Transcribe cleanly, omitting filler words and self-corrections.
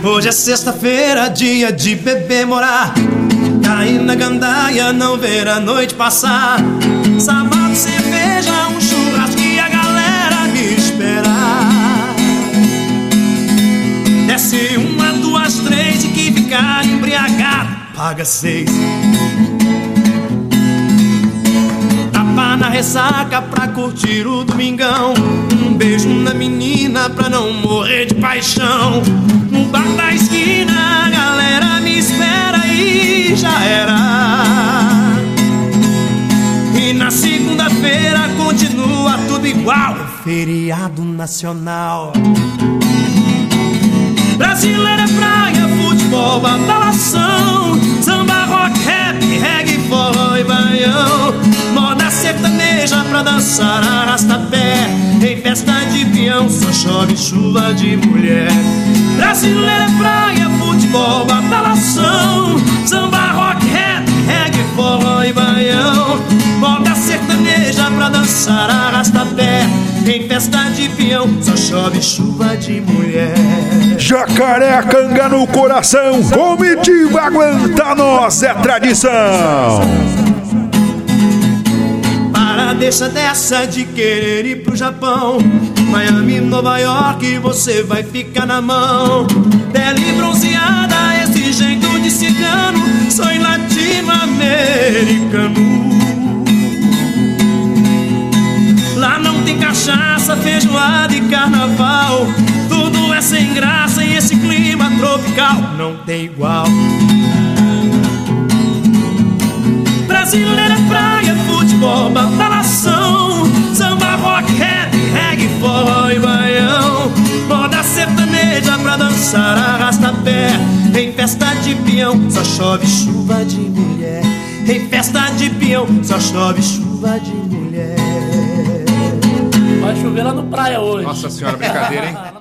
Hoje é sexta-feira, dia de beber morar, cair na gandaia, não ver a noite passar. Sábado, cerveja, um churrasco e a galera me esperar. Desce 1, 2, 3 e que ficar embriagado paga 6. Tapa na ressaca pra curtir o domingão, um beijo na menina pra não morrer de paixão. No bar da esquina a galera me espera e já era. E na segunda-feira continua tudo igual, é feriado nacional. Brasileira é praia, futebol, badalação, samba, rock, rap, reggae, forró e baião. Moda sertaneja pra dançar arrasta-pé, em festa de peão só chove chuva de mulher. Brasileira é praia, futebol, badalação, samba, rock, rap, reggae, forró e baião. Moda sertaneja pra dançar arrasta-pé, em festa de peão só chove chuva de mulher. Jacarecanga no coração, comitiva aguenta nós, é tradição. Para, deixa dessa de querer ir pro Japão, Miami, Nova York, você vai ficar na mão. Pele bronzeada, esse jeito de cigano, sou latino-americano. Lá não tem cachaça, feijoada e carnaval, tudo é sem graça e esse clima tropical não tem igual. Brasileira é praia, futebol, badalação, samba, rock, rap, reggae, forró e baião. Moda sertaneja pra dançar arrasta-pé, em festa de peão só chove chuva de mulher. Em festa de peão só chove chuva de mulher. Vai chover lá no praia hoje. Nossa senhora, brincadeira, hein?